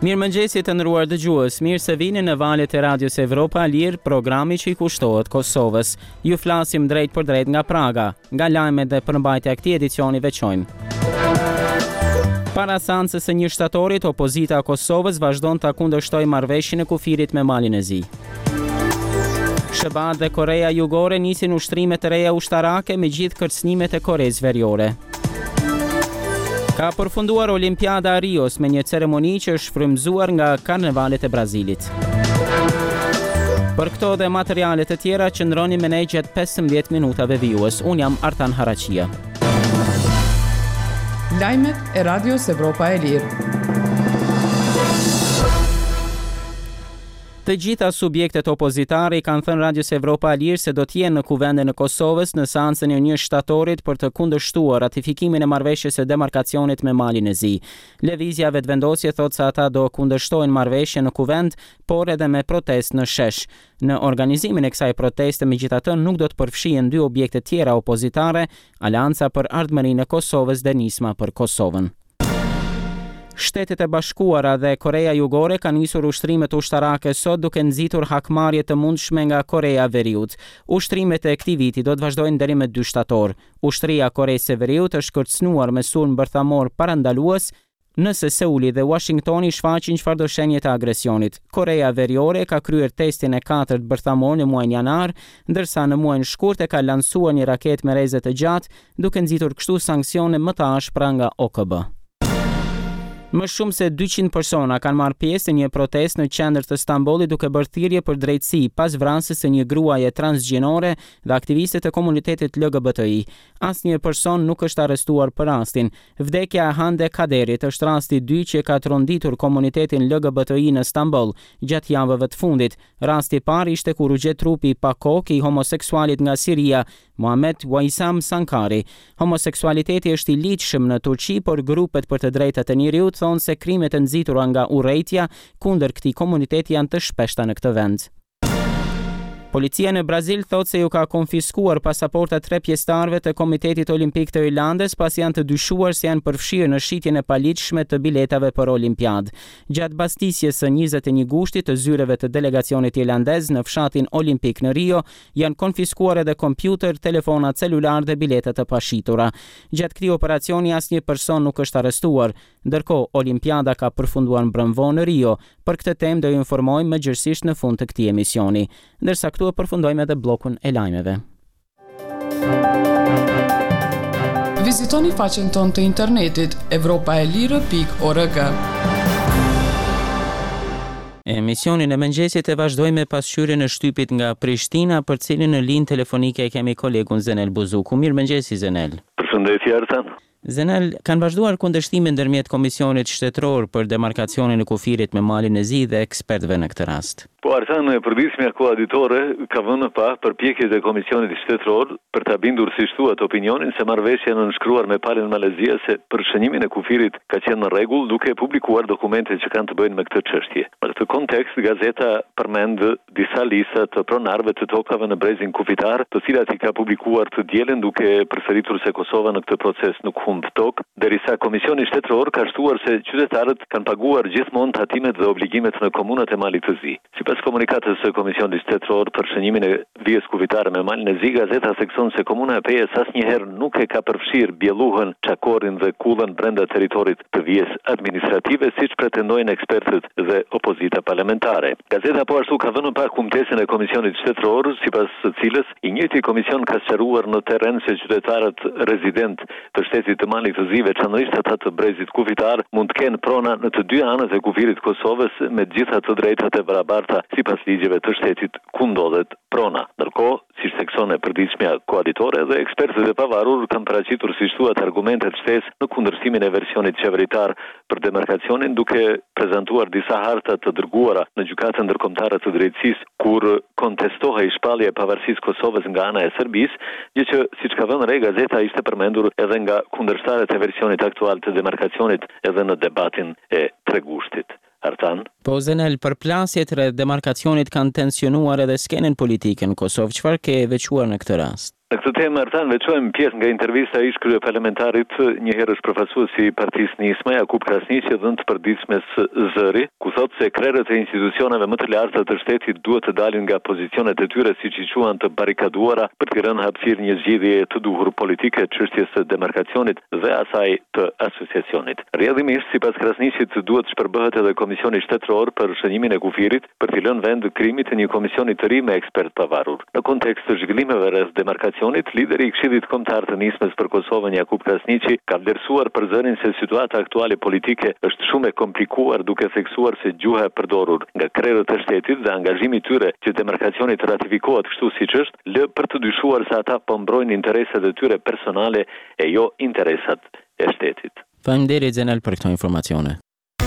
Mirëmëngjesi të nderuar dëgjues, mirë se vini në valët e Radios Evropa Lirë, programi që i kushtohet Kosovës. Ju flasim drejt për drejt nga Praga, nga lajmet dhe përmbajtja e këtij edicioni veçojmë. Para seancës së 1 shtatorit, opozita e Kosovës vazhdon ta kundërshtojë marrëveshjen e kufirit me Malin e Zi. SBA dhe Korea Jugore nisin ushtrime të reja ushtarake me gjithë kërcënimet e Koresë Veriore. Ka përfunduar Olimpiada e Rios me një ceremoni që është frymëzuar nga karnevalet e Brazilit. Për këto dhe materialet e tjera qëndroni me ne gjatë 15 minutave vijues. Unë jam Artan Haraqia. Lajmet e Radios Evropa e Lirë. Të gjitha subjektet opozitare i kanë thënë Radios Evropa e Lirë se do të jenë në kuvendin e Kosovës në seancën e 1 shtatorit për të kundërshtuar ratifikimin e marrëveshjes së demarkacionit me Malin e Zi. Lëvizja vetëvendosje thotë se ata do kundërshtojnë marrëveshjen në kuvend, por edhe me protestë në shesh. Në organizimin e kësaj proteste megjithatë nuk do të përfshihen dy objekte tjera opozitare, Aleanca për Ardhmërinë e Kosovës dhe Nisma për Kosovën. Shtetet e Bashkuara dhe Korea Jugore kanë nisur ushtrimet ushtarake sot duke nxitur hakmarrje të mundshme nga Korea Veriut. Ushtrimet e këtij viti do të vazhdojnë deri më 2 shtator. Ushtria e Koresë së Veriut është kërcënuar me sulm bërthamor parandalues nëse Seuli dhe Washingtoni shfaqin çfarëdo shenje të agresionit. Korea Veriore ka kryer testin e 4 bërthamor në muajin janar, ndërsa në muajin shkurt e ka lansuar një raketë me rreze të gjatë, duke nxitur kështu sanksione më të ashpra nga OKB. Më shumë se 200 persona kanë marrë pjesë në një protestë në qendër të Stambollit duke bërë thirrje për drejtësi pas vrasjes së një gruaje transgjinore dhe aktiviste të komunitetit LGBTI. Asnjë person nuk është arrestuar për rastin. Vdekja e Hande Kaderit është rasti i dytë që ka tronditur komunitetin LGBTI në Stamboll gjatë javëve të fundit. Rasti i parë ishte kur u gjet trupi pa kokë i homoseksualit nga Siria, Muhammed Waisam Sankari. Homoseksualiteti është i ligjshëm në Turqi, por grupet për të drejtat e njerëzit thonë se krimet e nxitura nga urrejtja kundër këtij komuniteti janë të shpeshta në këtë vend. Policia në Brazil thotë se ju ka konfiskuar pasaporta 3 pjesëtarëve të Komitetit Olimpik të Irlandës pasi janë të dyshuar se janë përfshirë në shitjen e paligjshme të biletave për Olimpiadë. Gjatë mbastisjes së 21 gushtit të zyreve të delegacionit irlandez në fshatin Olimpik në Rio, janë konfiskuar edhe kompjuter, telefona celular dhe bileta të pashitura. Gjatë këtij operacioni asnjë person nuk është arrestuar. Ndërkohë, Olimpiada ka përfunduar mbrëmvon në Rio. Për këtë temë do ju informojmë më gjërësisht në fund të këtij emisioni. Ndërsa këtu e përfundojmë edhe bllokun e lajmeve. Vizitoni faqen tonë të internetit evropaelire.org. Emisionin e mëngjesit e vazhdojmë me pasqyrjen e shtypit nga Prishtina, për cilin në linjë telefonike e kemi kolegun Zenel Buzuku. Mirëmëngjesi Zenel. Përshëndetje Artan. Zenel, kanë vazhduar kundërshtime ndërmjet Komisionit Shtetëror për demarkacionin e kufirit me Malin e Zi dhe ekspertëve në këtë rast. Po Artan, përditshmja koaditore ka vënë pa përpjekjet e Komisionit Shtetëror për ta bindur si thuat opinionin se marrëveshja në nënshkruar me palën malezia se për shënimin e kufirit ka qenë në rregull duke publikuar dokumentet që kanë të bëjnë me këtë çështje. Në këtë kontekst, gazeta përmend disa lista të pronarëve të tokave në brezin kufitar, të cilat i ka publikuar të dielën duke përsëritur se Kosova në këtë proces nuk humb tokë, derisa Komisioni Shtetëror ka shtuar se qytetarët kanë paguar gjithmonë tatimet dhe obligimet në komunat e Malit të Zi. Sipas komunikatës së Komisionit Shtetëror për shënimin e vijës kufitare me Malin e Zi, gazeta thekson se komuna e Pejës asnjëherë nuk e ka përfshirë Bjelluhën, Çakorin dhe Kullën brenda territorit të vijës administrative, siç pretendojnë ekspertët dhe opozita parlamentare. Gazeta po ashtu ka vënë pa kumtesën e Komisionit Shtetëror, sipas së cilës i njëjti komision ka sqaruar në terren se qytetarët rezident të shtetit të Malit të Zi, veçanërisht ata të brezit kufitar, mund të kenë prona në të dy anët e kufirit Kosovës me të gjitha të drejtat e barabarta sipas ligjeve të shtetit ku ndodhet prona. Ndërkohë, siç thekson e përditshmja koaditore dhe ekspertët e pavarur kanë paraqitur si thuat argumentet shtesë në kundërshtimin e versionit qeveritar për demarkacionin, duke prezantuar disa harta të dërguara në gjykatën ndërkombëtare të drejtësisë kur kontestohej shpallja e pavarësisë Kosovës nga ana e Serbisë, gjë që siç ka vënë re gazeta ishte përmendur edhe nga kundërshtarët e versionit aktual të demarkacionit edhe në debatin e Tregushtit. Artan? Po Zenel, përplasjet rreth demarkacionit kanë tensionuar edhe skenën politike në Kosovë. Çfarë ke veçuar në këtë rast? Në këtë temë Artan veçojmë pjesë nga intervista ish kryeparlamentarit njëherësh përfaqësuesi i Partisë Nisma Jakub Krasniqi dhënë të përditshmes Zëri, ku thotë se krerët e institucioneve më të larta të shtetit duhet të dalin nga pozicionet e tyre siç i quan të barrikaduara për të rënë hapësirë një zgjidhje të duhur politike çështjes së demarkacionit dhe asaj të asociacionit. Rrjedhimisht sipas Krasniqit duhet të shpërbëhet edhe Komisioni Shtetëror për shënimin e kufirit për të lënë vend krimit të një komisioni të ri me ekspert pavarur. Në kontekst të zhvillimeve rreth demarkacionit, lideri i Këshillit Kombëtar të Nismës për Kosovën Jakub Krasniqi ka vlerësuar për zërin se situata aktuale politike është shumë e komplikuar, duke theksuar se gjuha e përdorur nga krerët e shtetit dhe angazhimi i tyre që demarkacioni të ratifikohet kështu siç është, lë për të dyshuar se ata po mbrojnë interesat e tyre personale e jo interesat e shtetit. Faleminderit Zenel për këto informacione.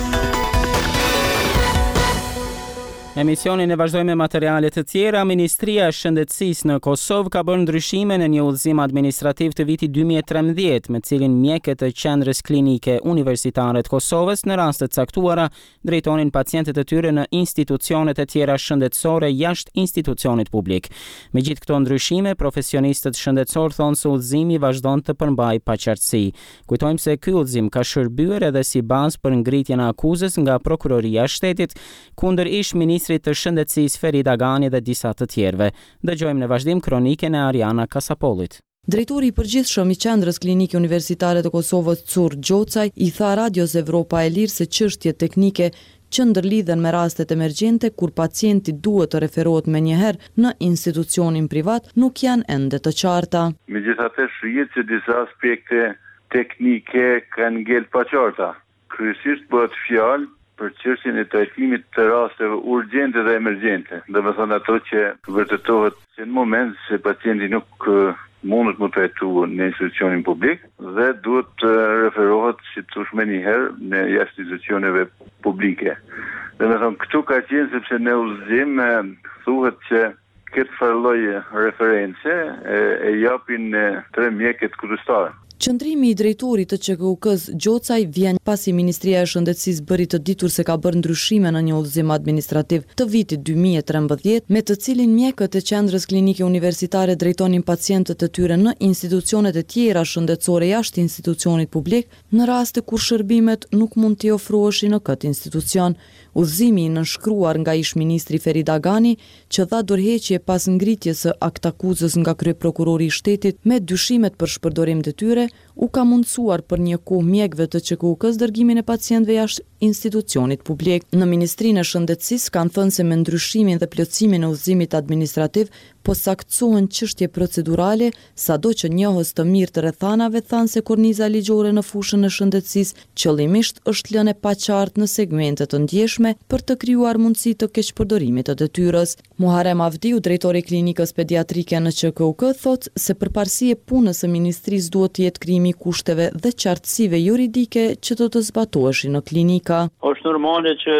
Emisionin e vazhdojmë me materiale të tjera. Ministria e Shëndetësisë në Kosovë ka bërë ndryshime në një udhëzim administrativ të vitit 2013, me cilin mjekët e Qendrës Klinike Universitare të Kosovës në raste të caktuara drejtonin pacientët e tyre në institucionet e tjera shëndetësore jashtë institucionit publik. Me gjithë këto ndryshime, profesionistët shëndetësor thonë se udhëzimi vazhdon të përmbajë paqartësi. Kujtojmë se ky udhëzim ka shërbyer edhe si bazë për ngritjen e akuzës nga Prokuroria e Shtetit kundër ish ministrit të Shëndetësisë Ferid Agani dhe disa të tjerëve. Dëgjojmë në vazhdim kroniken e Ariana Kasapolit. Drejtori i përgjithshëm i Qendrës Klinike Universitare të Kosovës Cur Gjocaj i tha Radios Evropa e Lirë se çështjet teknike që ndërlidhen me rastet emergjente kur pacienti duhet të referohet menjëherë në institucionin privat nuk janë ende të qarta. Megjithatë, shihet se disa aspekte teknike kanë ngel pa qarta. Kryesisht bëhet fjalë për çështjen e trajtimit të rasteve urgjente dhe emergjente. Do të thonë ato që vërtetohet që në moment se pacienti nuk mundet më trajtu në institucionin publik dhe duhet të referohet si thosh më një herë në jashtë institucioneve publike. Do të thonë këtu ka qenë sepse në udhëzim thuhet që këtë farloj reference e japin tre mjekët kryestar. Qëndrimi i drejtorit të QKUK-s Gjocaj vjen pasi Ministria e Shëndetësisë bëri të ditur se ka bërë ndryshime në një udhëzim administrativ të vitit 2013, me të cilin mjekët e Qendrës Klinike Universitare drejtonin pacientët e tyre në institucionet e tjera shëndetësore jashtë institucionit publik, në raste kur shërbimet nuk mund t'i ofroheshin në këtë institucion. Udhëzimi i nënshkruar nga ish ministri Ferid Agani, që dha dorëheqje pas ngritjes së aktakuzës nga kryeprokurori i shtetit me dyshimet për shpërdorim të tyre, u ka mundësuar për një kohë mjekëve të QKUK-s dërgimin e pacientëve jashtë institucionit publik. Në Ministrinë e Shëndetësisë kanë thënë se me ndryshimin dhe plotësimin e udhëzimit administrativ po saktësohen çështje procedurale, sado që njohës të mirë të rrethanave thanë se korniza ligjore në fushën e shëndetësisë qëllimisht është lënë e paqartë në segmente të ndjeshme për të krijuar mundësi të keqpërdorimit të detyrës. Muharrem Avdiu, drejtori i klinikës pediatrike në QKUK, thotë se përparësi e punës së ministrisë duhet të jetë krijimi i kushteve dhe qartësive juridike që do të zbatoheshin në klinika. Është normale që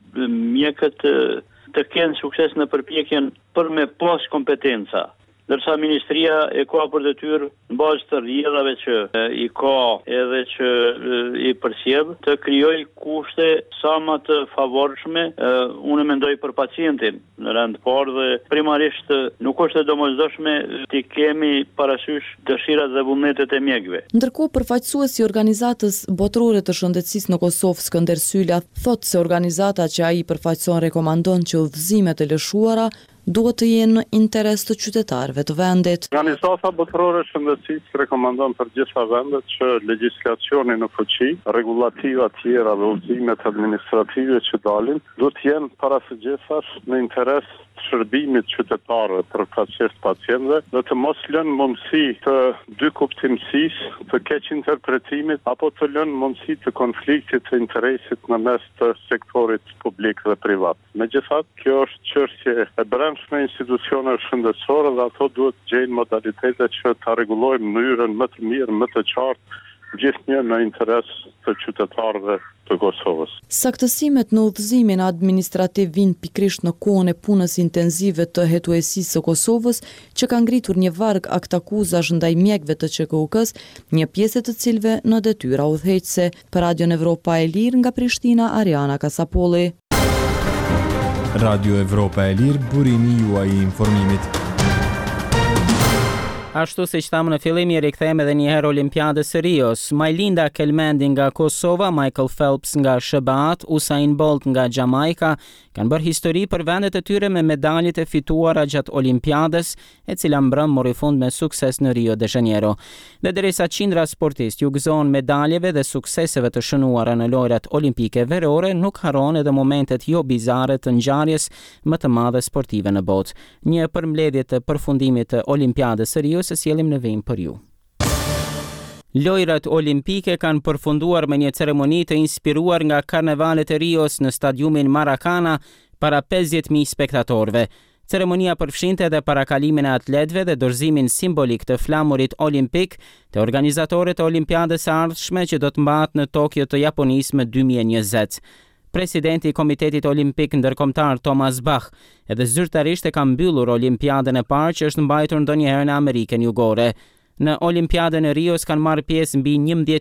mjekët të kenë sukses në përpjekjen për me pas kompetenca, ndërsa ministria e ka për detyrë në bazë të rrjedhave që i ka edhe që i përsjell të krijoj kushte sa më të favorshme, unë mendoj për pacientin në rend parë dhe primarisht nuk është e domosdoshme të kemi parasysh dëshirat dhe vullnetet e mjekëve. Ndërkohë, përfaqësuesi i organizatës botërore të shëndetësisë në Kosovë, Skënder Sylla, thotë se organizata që ai përfaqëson rekomandon që udhëzimet e lëshuara duhet të jenë në interes të qytetarëve të vendit. Organizata botërore e shëndetësisë rekomandon për gjitha vendet që legjislacioni në fuqi, rregullativa tjera dhe udhëzimet administrative që dalin, duhet të jenë parasëgjithash në interes të shërbimit qytetarëve përkatësisht pacientëve dhe të mos lënë mundësi të dy kuptimësisë, të keq interpretimit apo të lënë mundësi të konfliktit të interesit në mes të sektorit publik dhe privat. Megjithatë, kjo është çështje e brendshme institucione shëndetësore dhe ato duhet të gjejnë modalitete që ta rregullojnë në mënyrën më të mirë, më të qartë, gjithnjë në interes të qytetarëve të Kosovës. Saktësimet në udhëzimin administrativ vijnë pikërisht në kohën e punës intenzive të hetuesisë së Kosovës, që ka ngritur një varg aktakuzash ndaj mjekëve të QKUK-s, një pjesë të cilëve në detyra udhëheqëse. Për Radion Evropa e Lirë nga Prishtina, Ariana Kasapolli. Radio Evropa e Lirë, burimi juaj i informimit. Ashtu siç thamë në fillim, i rikthehemi edhe një herë Olimpiadës së Rios. Majlinda Kelmendi nga Kosova, Michael Phelps nga SBA, Usain Bolt nga Jamaika kanë bërë histori për vendet e tyre me medaljet e fituara gjatë Olimpiadës, e cila mbrëm mori fund me sukses në Rio de Janeiro. Dhe derisa qindra sportistë ju gëzohen medaljeve dhe sukseseve të shënuara në lojrat olimpike verore, nuk harron edhe momentet jo bizare të ngjarjes më të madhe sportive në botë. Një përmbledhje të përfundimit të Olimpiadës së Rios se sjellim në vim për ju. Lojrat olimpike kanë përfunduar me një ceremoni të inspiruar nga karnevalet e Rios në stadiumin Maracana para 50.000 spektatorëve. Ceremonia përfshinte edhe parakalimin e atletëve dhe dorëzimin simbolik të flamurit olimpik të organizatorët e Olimpiadës së ardhshme që do të mbahet në Tokyo të Japonisë më 2020. Presidenti i Komitetit Olimpik Ndërkombëtar Thomas Bach edhe zyrtarisht e ka mbyllur Olimpiadën e parë që është mbajtur ndonjëherë në Amerikën Jugore. Në Olimpiadën e Rios kanë marrë pjesë mbi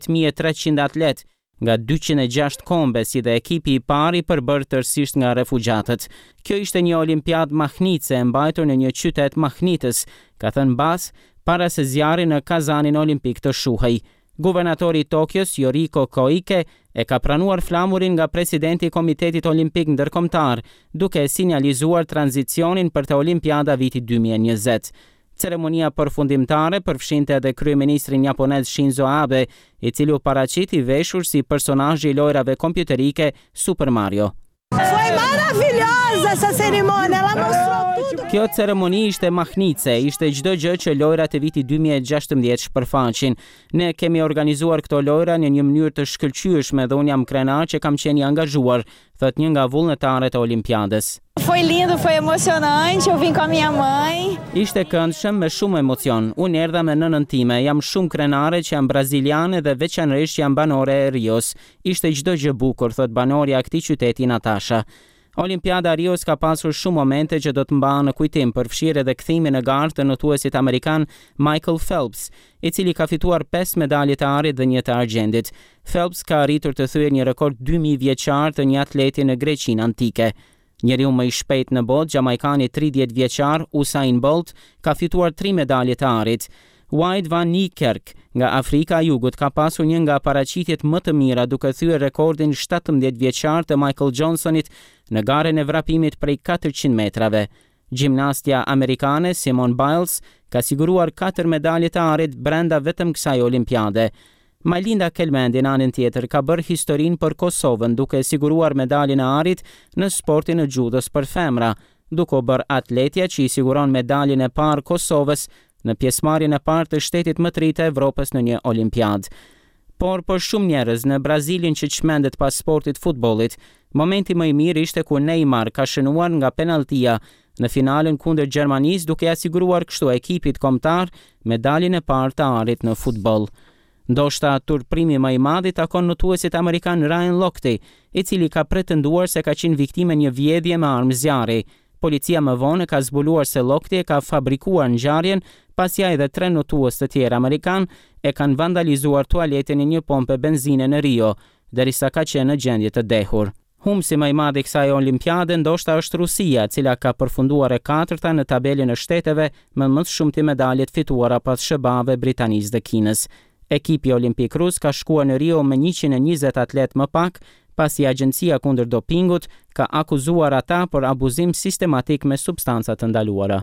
11.300 atlet nga 206 kombe, si dhe ekipi i parë i përbërë tërësisht nga refugjatët. Kjo ishte një Olimpiadë mahnitse e mbajtur në një qytet mahnitës, ka thënë Bach para se zjarri në Kazanin Olimpik të shuhej. Guvernatori i Tokios, Yoriko Koike, e ka pranuar flamurin nga presidenti i Komitetit Olimpik Ndërkombëtar, duke sinjalizuar tranzicionin për të Olimpiada viti 2020. Ceremonia përfundimtare përfshinte edhe kryeministrin japonez Shinzo Abe, i cili u paraqiti veshur si personazhi i lojrave kompjuterike Super Mario. Foi maravilhosa essa cerimônia, ela mostrou tudo. Kjo ceremoni ishte mahnitse, ishte çdo gjë që lojrat e vitit 2016 shpërfaqin. Ne kemi organizuar këto lojra në një mënyrë të shkëlqyeshme dhe unë jam krenar që kam qenë i angazhuar, thot një nga vullnetarët e Olimpiadës. Foi lindo, foi emocionante, eu vim com a minha mãe. Ishte këndshëm me shumë emocion. Unë erdha me nënën time, jam shumë krenare që jam braziliane dhe veçanërisht jam banore e Rios. Ishte çdo gjë bukur, thot banorja e këtij qyteti Natasha. Olimpiada Rios ka pasur shumë momente që do të mbahen në kujtim, përfshirë edhe kthimin në garë të notuesit amerikan Michael Phelps, i cili ka fituar 5 medalje të arit dhe 1 të argjendit. Phelps ka arritur të thyejë një rekord 2000 vjeçar të një atleti në Greqinë antike. Njeriu më i shpejt në botë, jamaikani 30 vjeçar Usain Bolt, ka fituar 3 medalje të arit. Wayde van Niekerk nga Afrika e Jugut ka pasur një nga paraqitjet më të mira duke thyer rekordin 17 vjeçar të Michael Johnsonit në garën e vrapimit prej 400 metrave. Gjimnastja amerikane Simone Biles ka siguruar 4 medalje të arit brenda vetëm kësaj olimpiade. Majlinda Kelmendi në anën tjetër ka bërë historinë për Kosovën duke siguruar medaljen e arit në sportin e judos për femra, duke u bërë atletja që i siguron medaljen e parë Kosovës në pjesëmarrjen e parë të shtetit më të ri të Evropës në një olimpiadë. Por për shumë njerëz në Brazilin që çmendet pas sportit futbollit, momenti më i mirë ishte kur Neymar ka shënuar nga penaltia në finalen kundër Gjermanisë duke ia siguruar kështu ekipit kombëtar medaljen e parë të arit në futboll. Ndoshta turprimi më i madh i takon notuesit amerikan Ryan Lochte, i cili ka pretenduar se ka qenë viktime një vjedhje me armë zjarri. Policia më vonë ka zbuluar se Lochte ka fabrikuar ngjarjen pasi ai dhe 3 notues të tjerë amerikan e kanë vandalizuar tualetin e një pompe benzine në Rio, derisa ka qenë në gjendje të dehur. Humsi më i madh i kësaj olimpiade ndoshta është Rusia, e cila ka përfunduar e 4-ta në tabelën e shteteve me më shumti medaljet fituara pas SBA-ve, Britanisë dhe Kinës. Ekipi olimpik rus ka shkuar në Rio me 120 atlet më pak, pasi Agjencia kundër dopingut ka akuzuar ata për abuzim sistematik me substanca të ndaluara.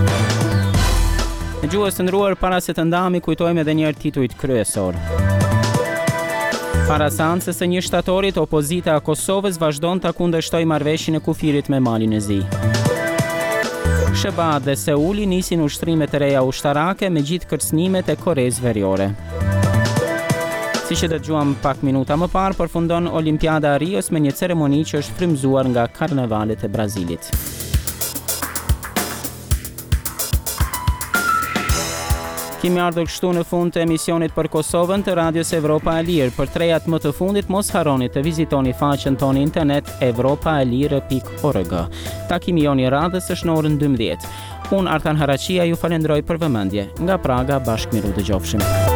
Në gjuhës të ndruar, para se të ndahemi, kujtojmë edhe njëherë titujt kryesor. Para seancës së 1 shtatorit, opozita e Kosovës vazhdon ta kundërshtojë marrëveshjen e kufirit me Malin e Zi. SBA dhe Seuli nisin ushtrimet e reja ushtarake me gjithë kërcënimet e Koreas Veriore. Siç e dëgjuam pak minuta më parë, përfundon Olimpiada e Rios me një ceremoni që është frymëzuar nga karnevalet e Brazilit. Kemi ardhur kështu në fund të emisionit për Kosovën të Radios Evropa e Lirë. Për 3 javë më të fundit, mos harroni të vizitoni faqen tonë internet evropaelire.org. Takimi jon i radhës është në orën 12. Unë Artan Haraqia ju falenderoj për vëmendje. Nga Praga, bashkë miru dëgjofshim.